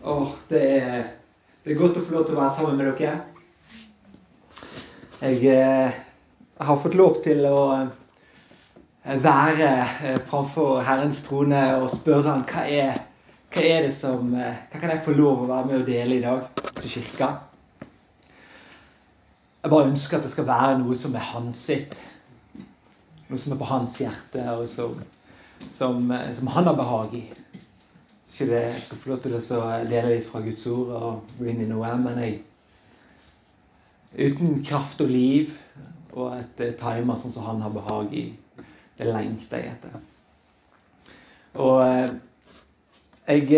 Det er godt å få lov til å være sammen med dere. Jeg har fått lov til å være framfor Herrens trone og spørre han hva kan jeg få lov å være med og dele i dag til kirka. Jeg bare ønsker at det skal være noe som er hans sitt, noe som er på hans hjerte og som han har behag i. Ikke det, jeg skal få lov til å dele litt fra Guds ord og gå inn i noe, men uten kraft og liv og et timer sånn som han har behag i, det lengter jeg etter. Og jeg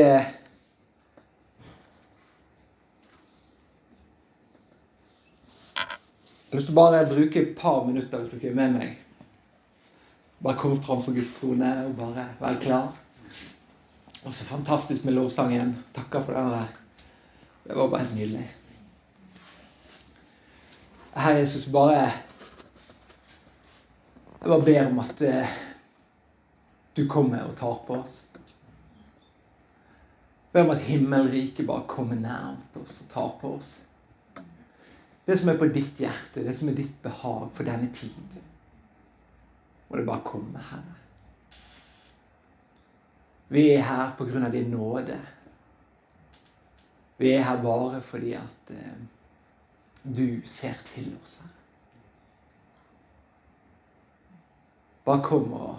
har lyst til å bare bruke et par minutter hvis dere er med meg. Bare komme fram for Guds trone og bare være klar. Og så fantastisk med lovsangen. Takker for den der. Det var bare helt nydelig. Herre Jesus, jeg bare ber om at du kommer og tar på oss. Jeg ber om at himmelriket bare kommer nærmt oss og tar på oss. Det som er på ditt hjerte, det som er ditt behag for denne tid, må det bare komme, Herre. Vi er her på grunn av din nåde. Vi er her bare fordi at du ser til oss her. Bare kom og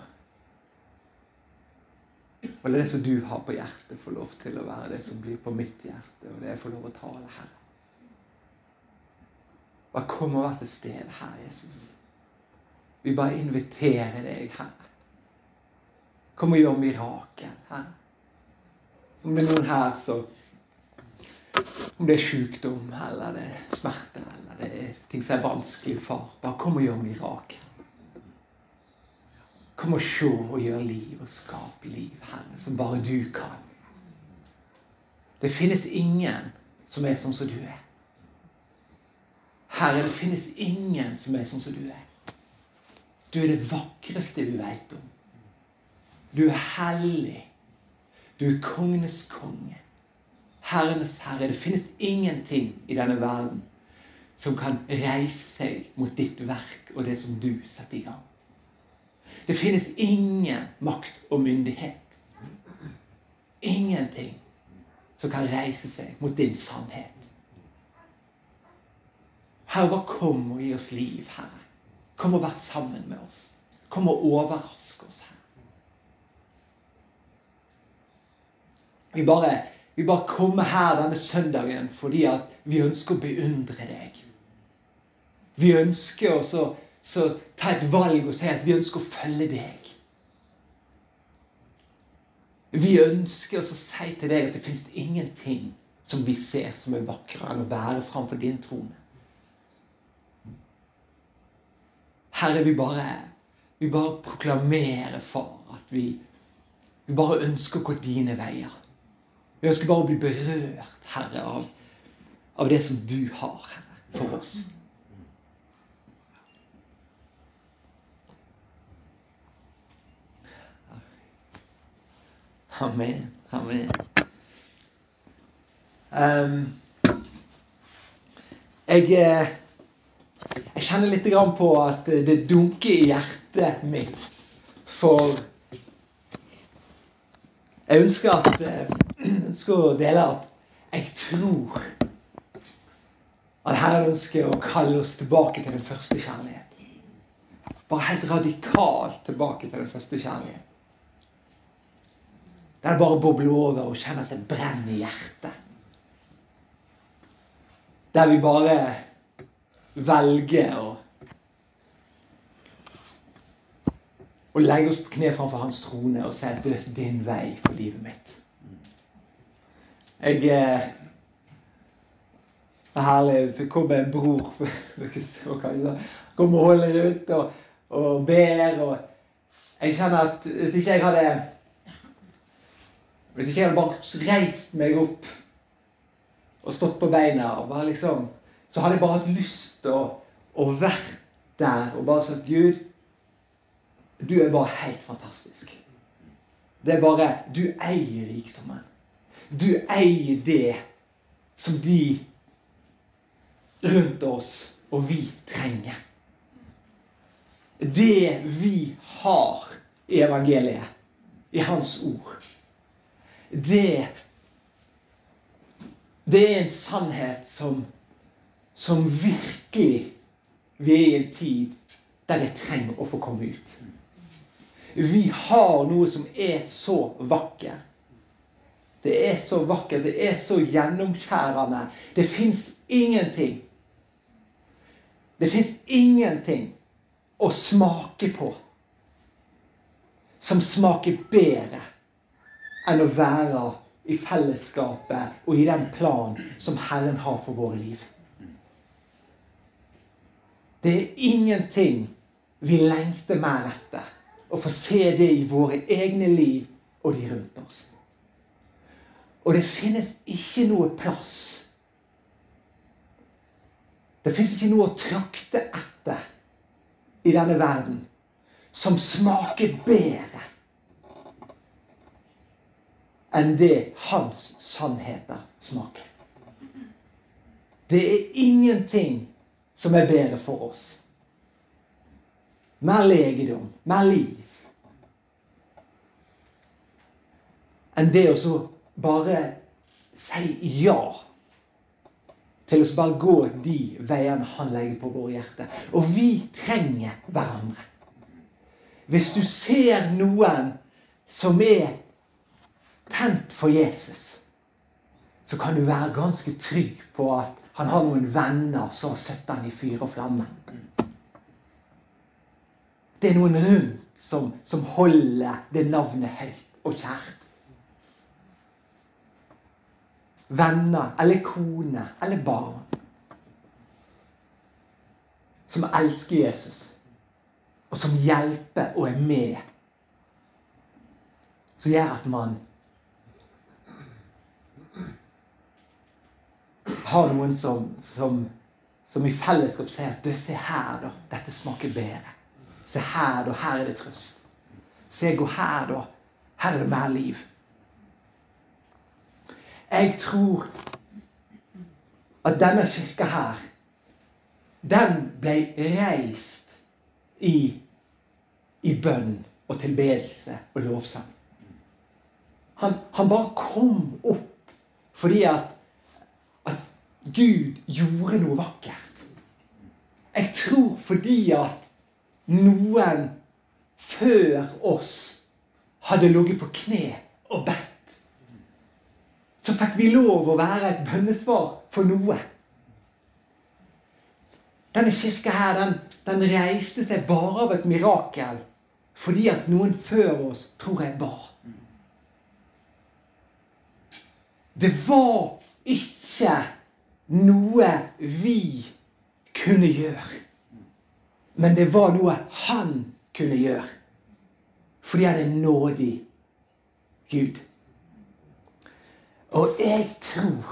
la det som du har på hjertet få lov til å være det som blir på mitt hjerte, og det er få lov å tale her. Bare kom og vær til stede her, Jesus. Vi bare inviterer deg her. Kom og gjør mirakel her. Om det er noen her om det er sykdom, eller det er smerte, eller det er ting som er vanskelig, far, bare kom og gjør mirakel. Kom og se og gjør liv og skape liv, Herre, som bare du kan. Det finnes ingen som er sånn som du er. Herre, det finnes ingen som er sånn som du er. Du er det vakreste vi vet om. Du er hellig. Du er kongenes konge. Herrenes herre. Det finnes ingenting i denne verden som kan reise seg mot ditt verk og det som du setter i gang. Det finnes ingen makt og myndighet. Ingenting som kan reise seg mot din sannhet. Herre, bare kom og gi oss liv, Herre. Kom og vær sammen med oss. Kom og overraske oss, Herre. Vi bare kommer her denne søndagen fordi at vi ønsker å beundre deg. Vi ønsker å ta et valg og si at vi ønsker å følge deg. Vi ønsker å si til deg at det finnes ingenting som vi ser som er vakrere enn å være framfor din trone. Herre, vi bare proklamerer, far, at vi bare ønsker å gå dine veier. Vi ønsker bare å bli berørt, Herre, av det som du har, Herre, for oss. Amen, amen. Jeg kjenner litt grann på at det dunker i hjertet mitt, for jeg ønsker å dele at jeg tror at Herren ønsker å kalle oss tilbake til den første kjærlighet. Bare helt radikalt tilbake til den første kjærlighet. Der det bare bobler over og kjenner at det brenner i hjertet. Der vi bare velger å legge oss på kne framfor hans trone og si at det er din vei for livet mitt. Det er herlig. Det kommer en bror, kommer og holder ut og ber, og jeg kjenner at hvis ikke jeg hadde bare reist meg opp og stått på beina og bare så hadde jeg bare hatt lyst til å være der og bare sagt, Gud, du er bare helt fantastisk. Det er bare, du eier rikdommen. du eier det som de rundt oss og vi trenger. Det vi har i evangeliet, i hans ord, det er en sannhet som virkelig vi er i en tid der det trenger å få komme ut. Vi har noe som er så vakkert. Det er så vakkert, det er så gjennomskjærende. Det finnes ingenting å smake på som smaker bedre enn å være i fellesskapet og i den plan som Herren har for våre liv. Det er ingenting vi lengter mer etter, å få se det i våre egne liv og de rundt oss. Og det finnes ikke noe plass. Det finnes ikke noe å trakte etter i denne verden som smaker bedre enn det hans sannheter smaker. Det er ingenting som er bedre for oss. Mer legedom, mer liv. Enn det å så bare si ja til å bare gå de veiene han legger på våre hjerter. Og vi trenger hverandre. Hvis du ser noen som er tent for Jesus, så kan du være ganske trygg på at han har noen venner som har sett han i fyr og flamme. Det er noen rundt som holder det navnet høyt og kjært. Venner, eller kone, eller barn, som elsker Jesus, og som hjelper og er med, som gjør at man har noen som i fellesskap sier at se her da, dette smaker bedre. Se her da, her er det trøst. Se, gå her da, her er det mer liv. Jeg tror at denne kirka her, den ble reist i bønn og tilbedelse og lovsang. Han bare kom opp fordi at Gud gjorde noe vakkert. Jeg tror fordi at noen før oss hadde ligget på kne og bedt, så fikk vi lov å være et bønnesvar for noe. Denne kirka her, den reiste seg bare av et mirakel, fordi at noen før oss, tror jeg, ba. Det var ikke noe vi kunne gjøre, men det var noe han kunne gjøre, fordi han er nådig Gud. Og jeg tror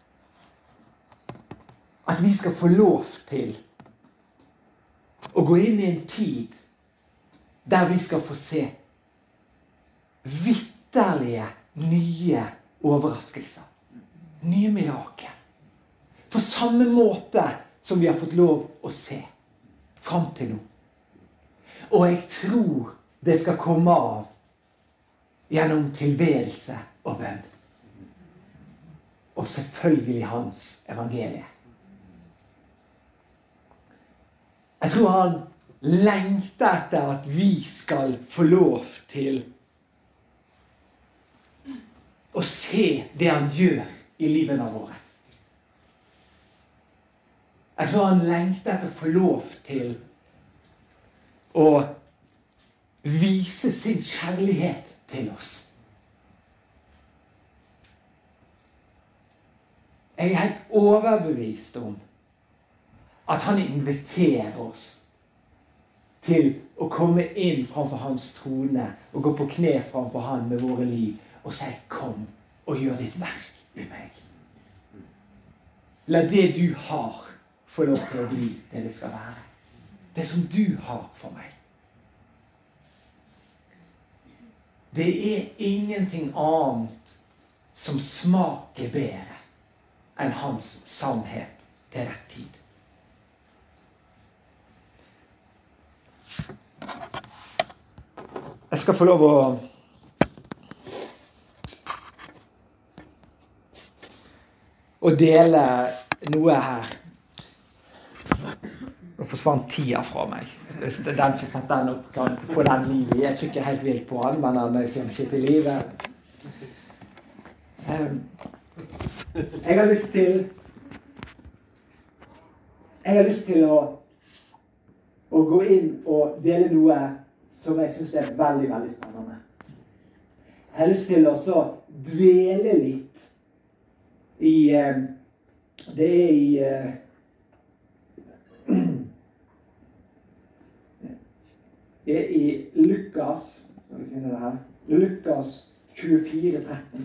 at vi skal få lov til å gå inn i en tid der vi skal få se vitterlige nye overraskelser, nye mirakel. På samme måte som vi har fått lov å se frem til nå. Og jeg tror det skal komme av gjennom tilbedelse og bønn. Og selvfølgelig hans evangelie. Jeg tror han lengter etter at vi skal få lov til å se det han gjør i livene våre. Jeg tror han lengter etter å få lov til å vise sin kjærlighet til oss. Jeg er helt overbevist om at han inviterer oss til å komme inn framfor hans trone og gå på kne framfor han med våre liv og si, kom og gjør ditt verk i meg. La det du har få lov til å bli det det skal være. Det som du har for meg. Det er ingenting annet som smaker bedre enn hans sannhet til rett tid. Jeg skal få lov å dele noe her. Nå forsvant tida fra meg. Den som setter den opp kan få den liv i. Jeg trykker helt vilt på den, men den kommer ikke til livet. Jeg har lyst til å gå inn og dele noe som jeg synes er veldig, veldig spennende. Jeg har lyst til å dvele litt i Lukas, skal vi finne det her, Lukas 24:13.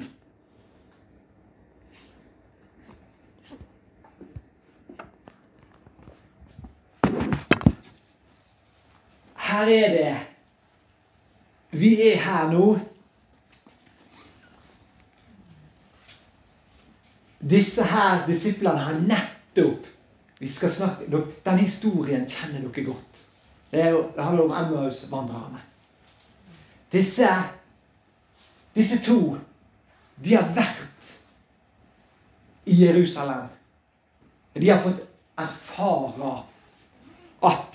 Her det, vi her nå. Disse her disiplene har nettopp, vi skal snakke, den historien kjenner dere godt. Det handler om Emmaus-vandrerne. Disse to, de har vært i Jerusalem. De har fått erfare at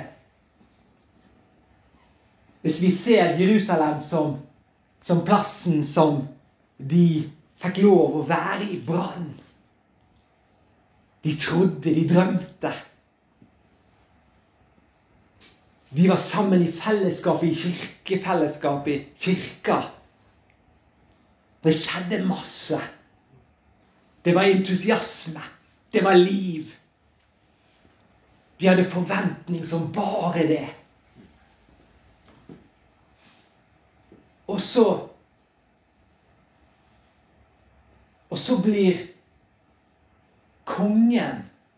hvis vi ser Jerusalem som plassen som de fikk lov å være i brann. De trodde, de drømte. De var sammen i fellesskap, i kirkefellesskap, i kirka. Det skjedde masse. Det var entusiasme. Det var liv. De hadde forventning som bare det. Og så blir kongen,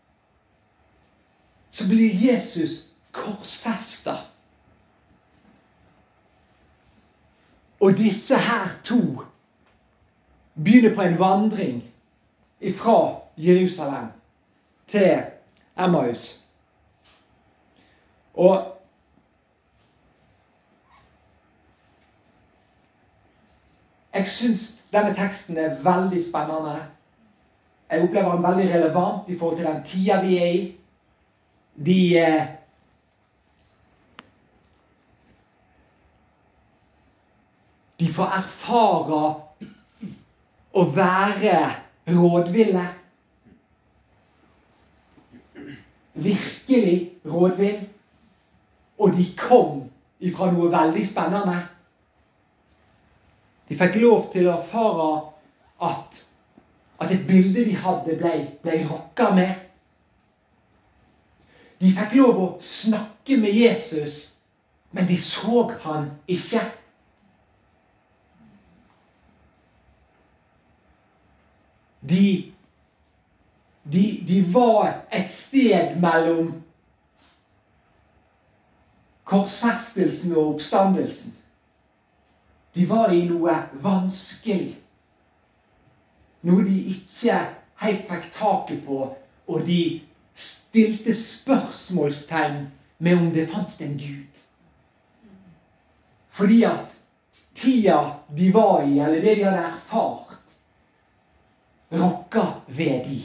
så blir Jesus korsfestet. Og disse her to begynner på en vandring fra Jerusalem til Emmaus. Og jeg synes denne teksten er veldig spennende. Jeg opplever den veldig relevant i forhold til den tida vi er i. De får erfare å være rådville. Virkelig rådvill. Og de kom ifra noe veldig spennende. De fikk lov til å erfare at et bilde de hadde ble rokket med. De fikk lov å snakke med Jesus, men de så han ikke. De var et sted mellom korsfestelsen og oppstandelsen. De var i noe vanskelig. Noe de ikke helt fikk taket på, og de stilte spørsmålstegn med om det fantes en Gud. Fordi at tida de var i, eller det de hadde erfart, rokket ved de.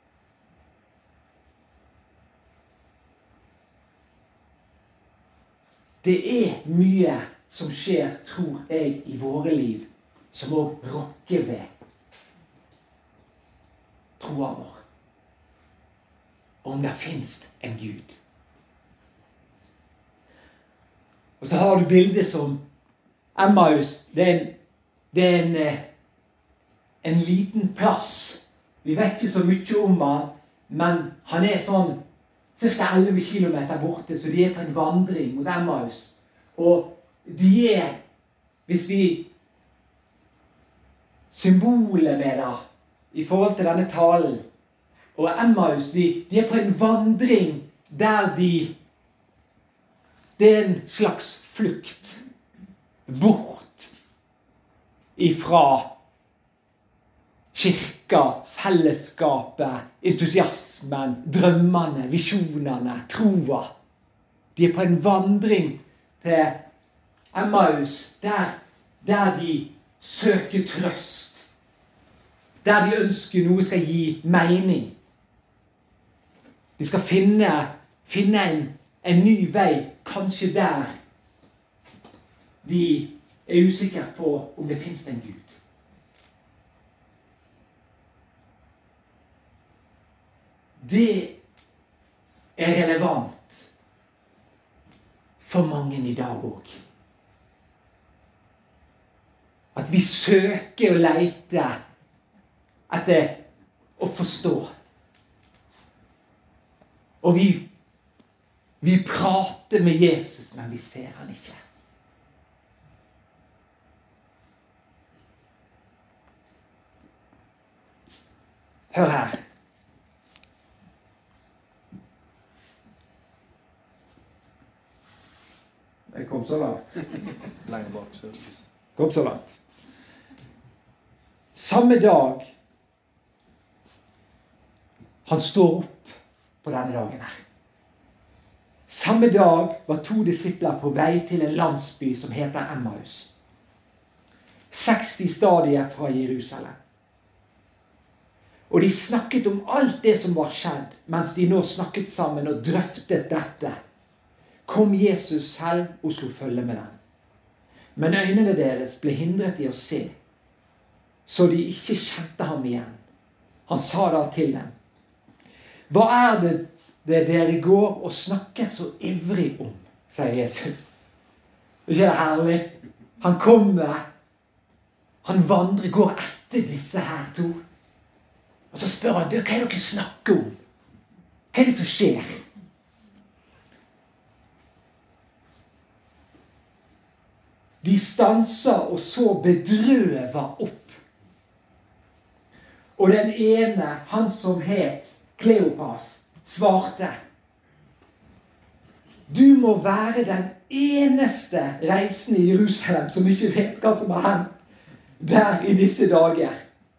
Det mye som skjer, tror jeg, i våre liv, som også rokker ved troen vår. Om det finnes en Gud. Og så har du bildet som Emmaus. Det er en liten plass. Vi vet ikke så mye om han, men han er sånn ca. 11 kilometer borte, så de er på en vandring mot Emmaus. Og de hvis vi symboler med det, i forhold til denne talen, og Emmaus, de er på en vandring der det er en slags flukt bort ifra kirka, fellesskapet, entusiasmen, drømmene, visjonene, troa. De på en vandring til Emmaus, der de søker trøst. Der de ønsker noe skal gi mening. De skal finne en ny vei, kanskje der de er usikre på om det finnes en Gud. Det er relevant for mange i dag også. At vi søker og leter etter å forstå. Og vi prater med Jesus, men vi ser han ikke. Hør her. Jeg kom så langt. Langt bak service. Kom så langt. Samme dag han står opp på denne dagen her. Samme dag var 2 disipler på vei til en landsby som heter Emmaus. 60 stadier fra Jerusalem. Og de snakket om alt det som var skjedd, mens de nå snakket sammen og drøftet dette. Kom Jesus selv og slo følge med dem. Men øynene deres ble hindret i å se, så de ikke kjente ham igjen. Han sa da til dem: Hva er det dere går og snakker så ivrig om, sier Jesus. Er ikke det herlig? Han kommer, han vandrer, går etter disse her 2. Og så spør han: hva er det dere snakker om? Hva er det som skjer? De stanser og så bedrøver opp. Og den ene, han som het Kleopas, svarte: Du må være den eneste reisende i Jerusalem som ikke vet hva som har hendt der i disse dager.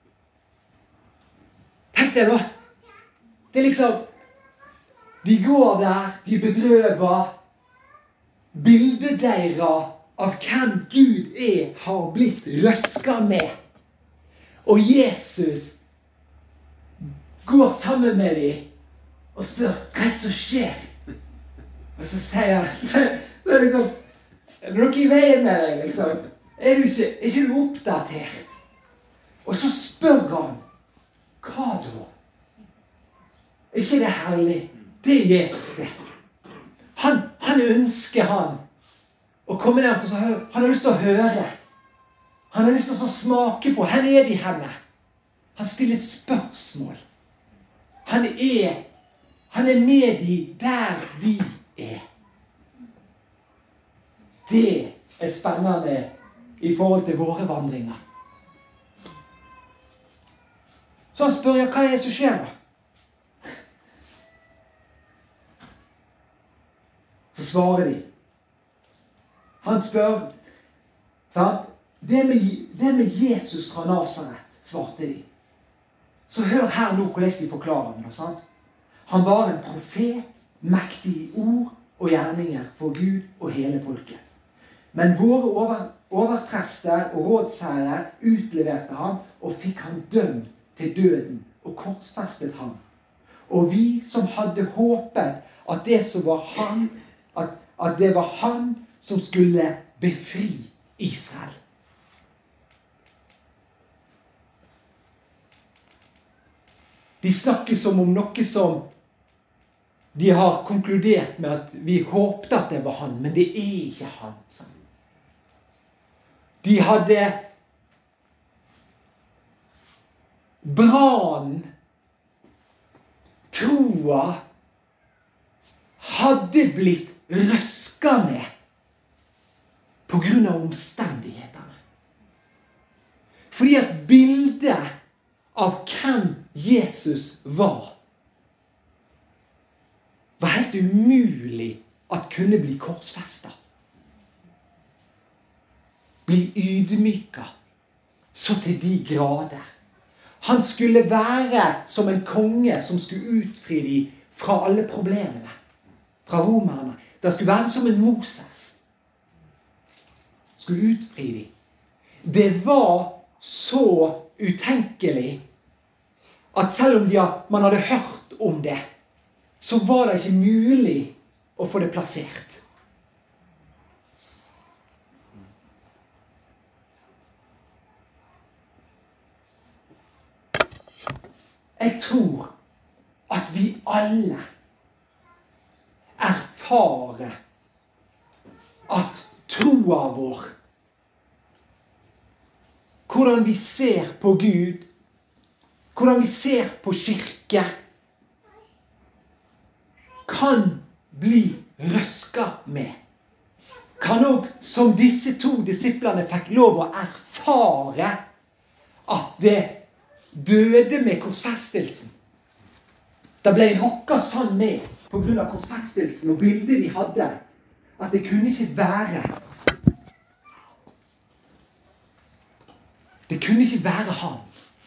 Tenk deg da. Det er liksom, de går der, de bedrøver. Bildet deres av hvem Gud er, har blitt røsket med. Og Jesus går sammen med dem og spør: hva er det som skjer? Og så sier han, så er liksom, er det noe i veien med deg, liksom? Er ikke du oppdatert? Og så spør han: hva da? Er ikke det herlig? Det er Jesus det. Han ønsker å komme ned til, han har lyst til å høre. Han har lyst til å smake på. Hvor er de henne? Han stiller spørsmål. Han er med de der de er. Det er spennende i forhold til våre vandringer. Så han spør: hva er det som skjer da? Så svarer de. Han spør, sant? Det med Jesus fra Nazaret, svarte de. Så hør her nå hvordan de forklarer det, sant? Han var en profet, mektig i ord og gjerninger for Gud og hele folket. Men våre overprester og rådsherrer utleverte ham og fikk ham dømt til døden og korsfestet ham. Og vi som hadde håpet at det var han som skulle befri Israel. De snakker som om noe som de har konkludert med, at vi håpte at det var han, men det er ikke han. De hadde brannen, troa, hadde blitt røsket med på grunn av omstendighetene. Fordi at bildet av hvem Jesus var helt umulig at kunne bli korsfestet. Bli ydmyket så til de grader. Han skulle være som en konge som skulle utfri dem fra alle problemene. Fra romerne. Det skulle være som en Moses. Skulle utfri dem. Det var så utenkelig at selv om man hadde hørt om det, så var det ikke mulig å få det plassert. Jeg tror at vi alle erfarer at troa vår, hvordan vi ser på Gud, hvordan vi ser på kirke, kan bli røsket med. Kan også, som disse 2 disiplene fikk lov å erfare, at det døde med korsfestelsen. Det ble rokket sånn med på grunn av korsfestelsen og bildet de hadde, at det kunne ikke være. Det kunne ikke være han.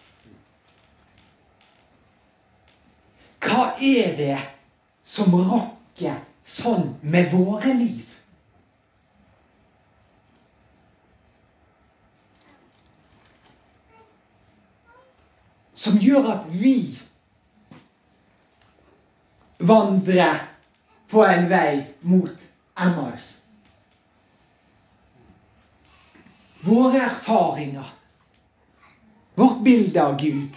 Hva er det som rokker sånn med våre liv? Som gjør at vi vandrer på en vei mot Emmaus. Våre erfaringer, vårt bilde av Gud.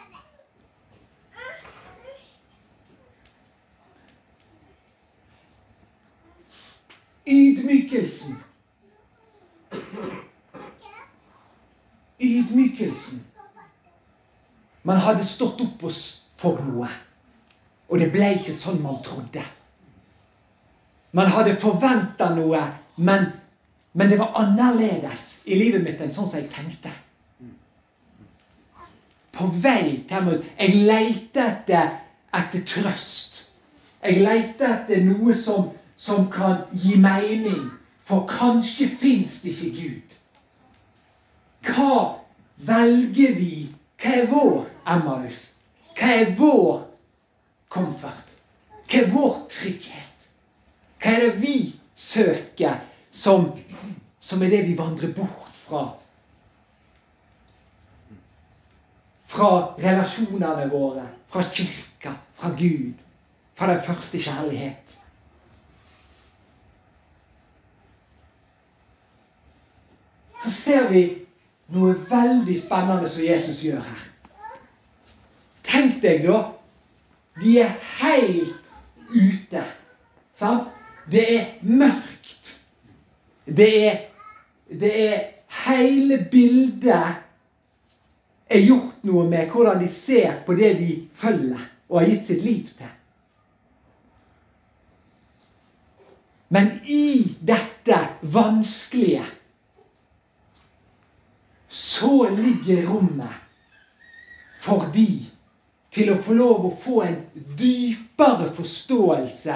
Ydmykelsen. Man hadde stått opp for noe, og det ble ikke sånn man trodde. Man hadde forventet noe, men det var annerledes i livet mitt enn sånn som jeg tenkte. På vei til Emmaus. Jeg leter etter trøst. Jeg leter etter noe som kan gi mening, for kanskje finnes det ikke Gud. Hva velger vi? Hva er vår Emmaus? Hva er vår komfort? Hva er vår trygghet? Hva er det vi søker som er det vi vandrer bort fra? Fra relasjonene våre, fra kirka, fra Gud, fra den første kjærlighet. Så ser vi noe veldig spennende som Jesus gjør her. Tenk deg da, de er helt ute, sant? Det er mørkt. Det er hele bildet er gjort noe med hvordan de ser på det de følger og har gitt sitt liv til. Men i dette vanskelige så ligger rommet for de til å få lov å få en dypere forståelse.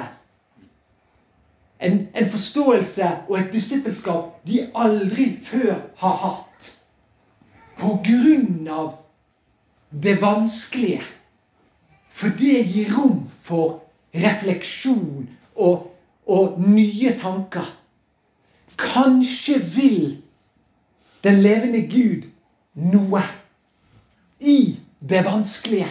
En forståelse og et disippelskap de aldri før har hatt. På grunn av det vanskelige. For det gir rom for refleksjon og nye tanker. Kanskje vil den levende Gud noe i det vanskelige.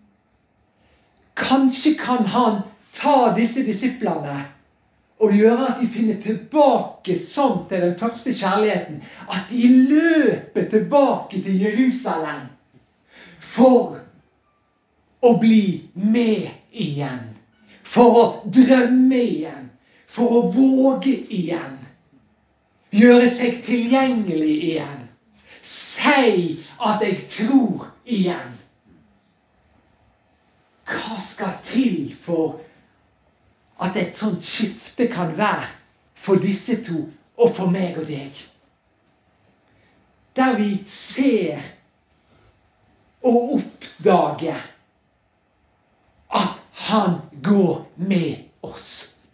Kanskje kan han ta disse disiplene og gjøre at de finner tilbake sånn til den første kjærligheten, at de løper tilbake til Jerusalem for å bli med igjen, for å drømme igjen, for å våge igjen, gjøre seg tilgjengelig igjen, si at jeg tror igjen. Hva skal til for at et sånt skifte kan være for disse to og for meg og deg? Der vi ser og oppdager at han går med oss.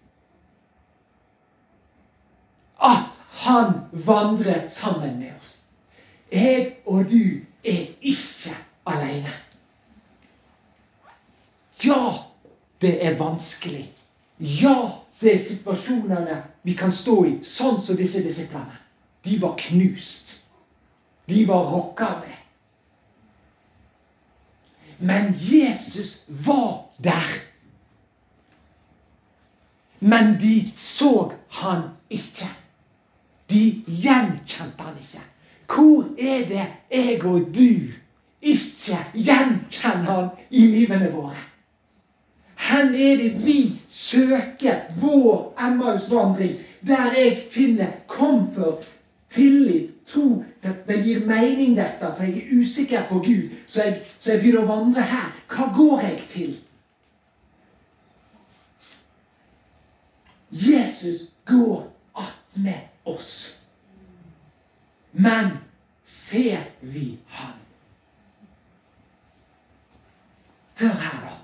At han vandrer sammen med oss. Jeg og du er ikke alene. Ja, det er vanskelig. Ja, det er situasjonene vi kan stå i, sånn som disse disiplene. De var knust. De var rokket med. Men Jesus var der. Men de så han ikke. De gjenkjente han ikke. Hvor er det jeg og du ikke gjenkjenner han i livene våre? Hvor er det vi søker vår Emmaus-vandring, der jeg finner komfort, tillit, tro, det gir mening dette, for jeg er usikker på Gud, så jeg begynner å vandre her. Hva går jeg til? Jesus går attmed oss. Men ser vi han? Hør her da.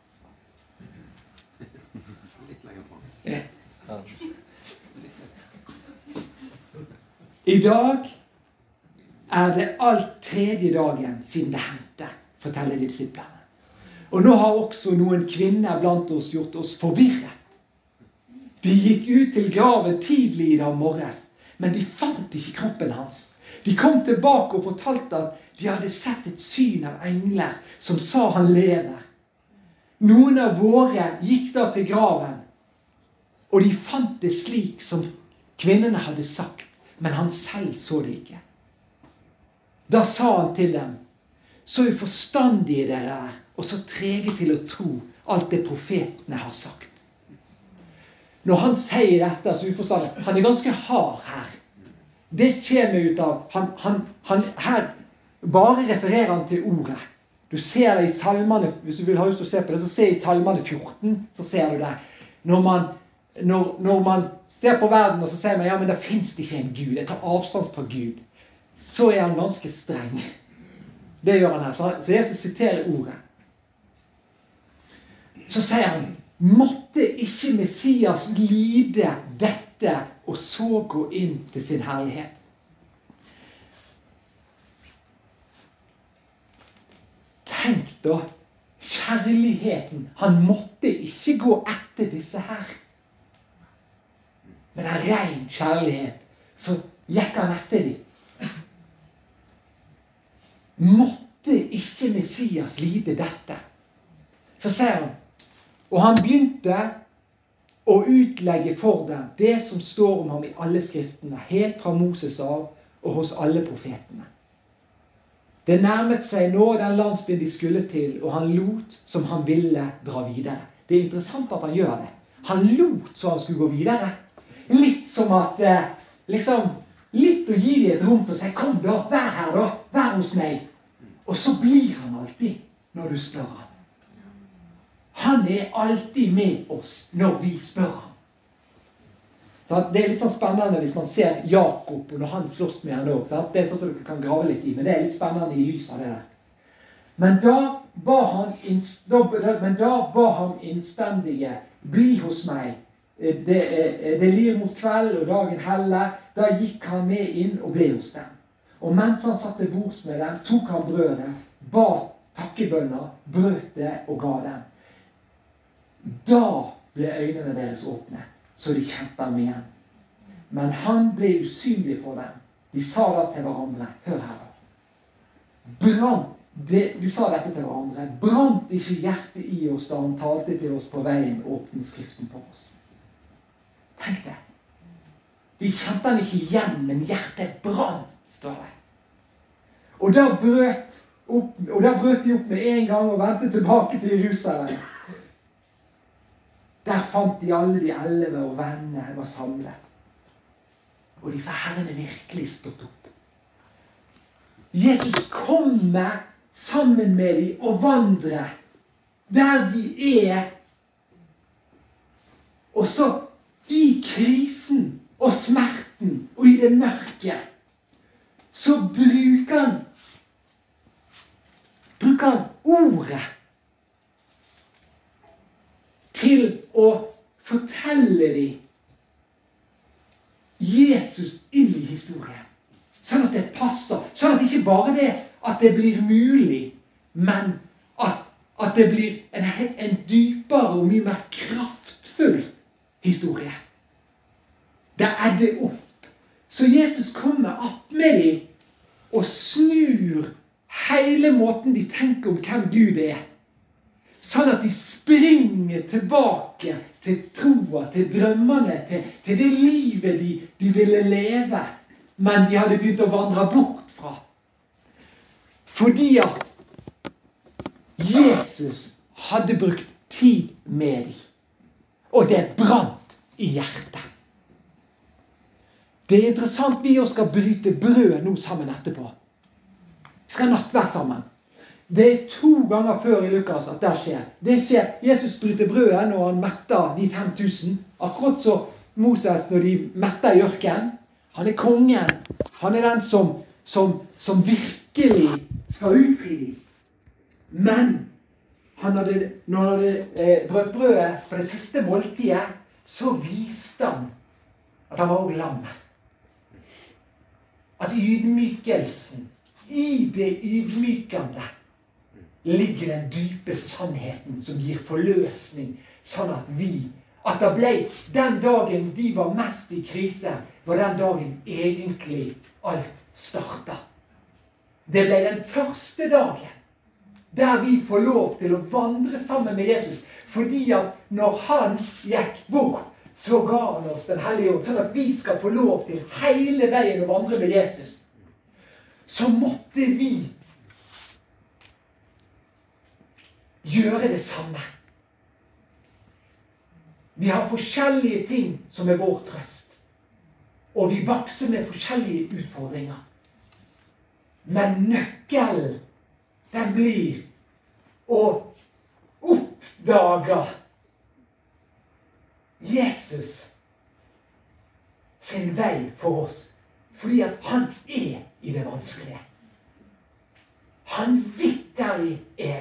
I dag er det alt tredje dagen siden det hendte, forteller disiplene. Og nå har også noen kvinner blant oss gjort oss forvirret. De gikk ut til graven tidlig i dag morges, men de fant ikke kroppen hans. De kom tilbake og fortalte at de hadde sett et syn av engler som sa han lever. Noen av våre gikk da til graven, og de fant det slik som kvinnene hadde sagt, men han selv så det ikke. Da sa han til dem, så uforstandige dere er, og så trege til å tro alt det profetene har sagt. Når han sier dette, så uforstandig, han er ganske hard her. Det kommer ut av, han her bare refererer han til ordet. Du ser det i salmene, hvis du vil ha lyst til å se på det, så se i salmene 14, så ser du det. Når man ser på verden, og så sier man, ja, men det finnes ikke en Gud, jeg tar avstand fra Gud, så er han ganske streng. Det gjør han her, så Jesus siterer ordet. Så sier han, måtte ikke Messias lide dette, og så gå inn til sin herlighet. Tenk da, kjærligheten, han måtte ikke gå etter disse her. Men av ren kjærlighet, så gikk han etter dem. Måtte ikke Messias lide dette? Så sier han, og han begynte å utlegge for dem det som står om ham i alle skriftene, helt fra Moses av og hos alle profetene. Det nærmet seg nå den landsbyen de skulle til, og han lot som han ville dra videre. Det er interessant at han gjør det. Han lot så han skulle gå videre. Litt som at, litt å gi dem et rom til å si, kom da, vær her da, vær hos meg. Og så blir han alltid når du spør ham. Han er alltid med oss når vi spør ham. Så det er litt sånn spennende hvis man ser Jakob, og når han slåss med han også. Det er sånn som dere kan grave litt i, men det er litt spennende i lys av det der. Men da ba han innstendige, bli hos meg. Det lir mot kveld, og dagen heller. Da gikk han med inn og ble hos dem. Og mens han satt til bords med dem, tok han brødet, ba takkebønner, brøt det og ga dem. Da ble øynene deres åpnet, så de kjente ham igjen. Men han ble usynlig for dem. De sa da til hverandre, hør her da. De sa dette til hverandre, brant ikke hjertet i oss da han talte til oss på veien og åpnet skriften for oss. Tenk det. De kjente han ikke igjen, men hjertet brant, står det. Og da brøt de opp med en gang og vendte tilbake til Jerusalem. Der fant de alle de 11 og vennene var samlet. Og disse herrene virkelig stått opp. Jesus kommer sammen med dem og vandrer der de er. Og så i krisen og smerten og i det mørke, så bruker han ordet til å fortelle dem Jesus inn i historien. Sånn at det passer. Sånn at ikke bare det at det blir mulig men at det blir en dypere og mye mer kraftfull historie. Det det opp. Så Jesus kommer opp med dem og snur hele måten de tenker om hvem Gud sånn at de springer tilbake til troa, til drømmene, til det livet de ville leve, men de hadde begynt å vandre bort fra. Fordi at Jesus hadde brukt tid med dem, og det brant i hjertet. Det interessant, vi også skal bryte brød nå sammen etterpå. Vi skal nattverd sammen. Det 2 ganger før i Lukas at det skjer. Det skjer, Jesus bryter brødet når han metter de 5000. Akkurat så Moses når de metter i ørken. Han kongen. Han den som virkelig skal utfri dem. Men når han hadde brøtt brødet for det siste måltidet, så viste han at han var også lam. At ydmykelsen, i det ydmykende, ligger den dype sannheten som gir forløsning, sånn at det ble den dagen de var mest i krise, var den dagen egentlig alt startet. Det ble den første dagen der vi får lov til å vandre sammen med Jesus, fordi at når han gikk bort, så ga han oss den hellige ånd, sånn at vi skal få lov til hele veien å vandre med Jesus. Så måtte vi gjøre det samme. Vi har forskjellige ting som vår trøst, og vi bakser med forskjellige utfordringer. Men nøkkelen, den blir å oppdage Jesus sin vei for oss, fordi at han i det vanskelige. Han vitterlig det.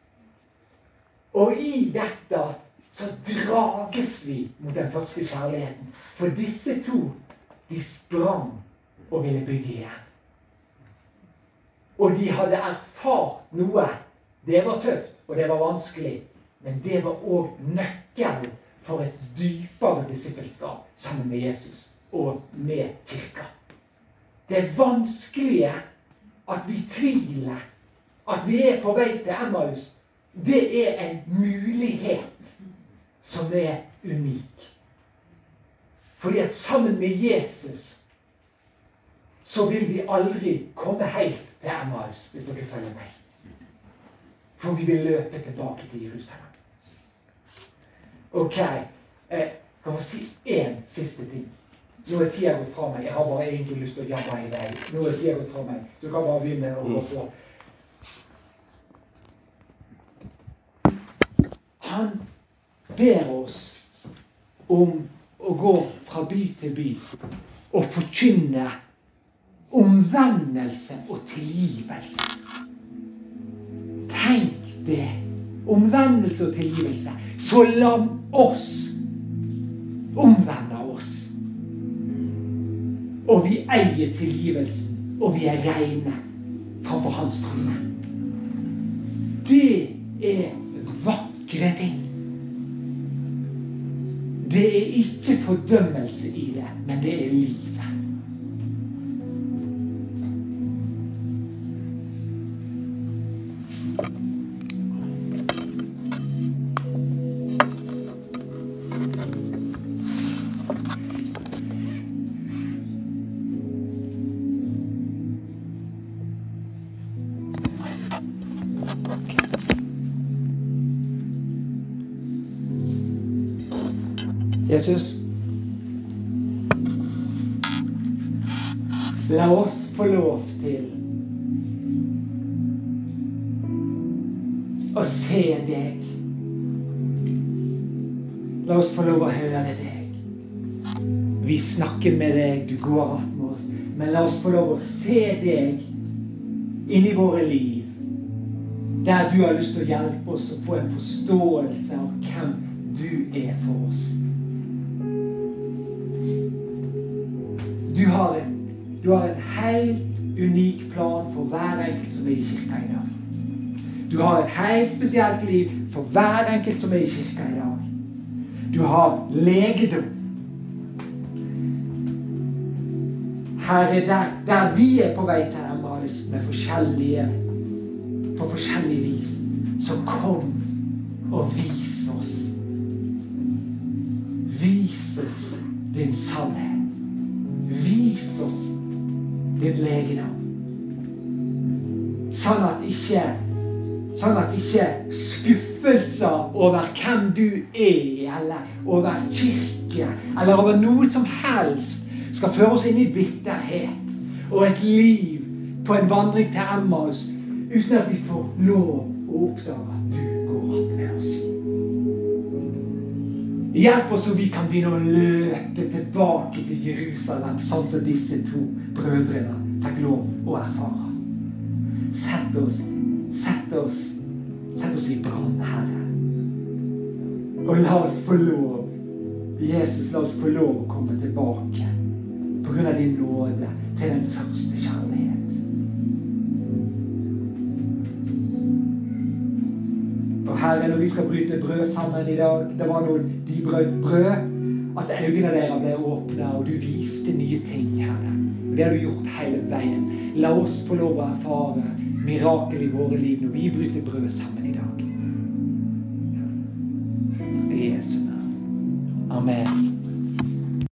Og i dette så drages vi mot den første kjærligheten. For disse to, de sprang og ville bygge igjen. Og de hadde erfart noe. Det var tøft, og det var vanskelig. Men det var også nøkkelen for et dypere disippelskap sammen med Jesus og med kirka. Det vanskelige at vi tviler, at vi på vei til Emmaus, det en mulighet som unik. Fordi at sammen med Jesus så vil vi aldri komme helt til Emmaus, hvis dere følger meg. For vi vil løpe tilbake til Jerusalem. Ok, kan jeg si en siste ting. Nå tida gått fra meg. Jeg har bare egentlig lyst til å jobbe i vei. Nå tida gått fra meg. Så kan jeg bare begynne å gå på. Han ber oss om å gå fra by til by og forkynne omvendelse og tilgivelse. Tenk det. Omvendelse og tilgivelse. Så la oss omvende oss. Og vi eier tilgivelsen, og vi rene framfor hans trone. Det vakre ting. Det ikke fordømmelse i det, men det livet. Jesus, la oss få lov til å se deg. La oss få lov å høre deg. Vi snakker med deg, du går att med oss. Men la oss få lov å se deg inn i våre liv. Der du har lyst til å hjelpe oss å få en forståelse av hvem du for oss. Du har en helt unik plan for hver enkelt som i kirka i dag. Du har et helt spesielt liv for hver enkelt som i kirka i dag. Du har legedom. Herre, der vi på vei til Emmaus på forskjellig vis, så kom og vis oss. Vis oss din sannhet. Vis oss din legedom. Sånn at ikke skuffelser over hvem du eller over kirke, eller over noe som helst, skal føre oss inn i bitterhet og et liv på en vandring til Emmaus, uten at vi får lov å oppdage at du går opp med oss. Hjelp oss så vi kan begynne å løpe tilbake til Jerusalem, sånn som disse 2 brødrene fikk lov å erfare. Sett oss i brann, Herre. Og la oss få lov, Jesus, la oss få lov å komme tilbake på grunn av din nåde til den første kjærlighet. Og Herre, når vi skal bryte brød sammen i dag, det var når de brøt brød, at øynene deres ble åpnet, og du viste nye ting, Herre. Og det har du gjort hele veien. La oss få lov å erfare mirakel i våre liv når vi bryter brød sammen i dag. I Jesu navn. Amen.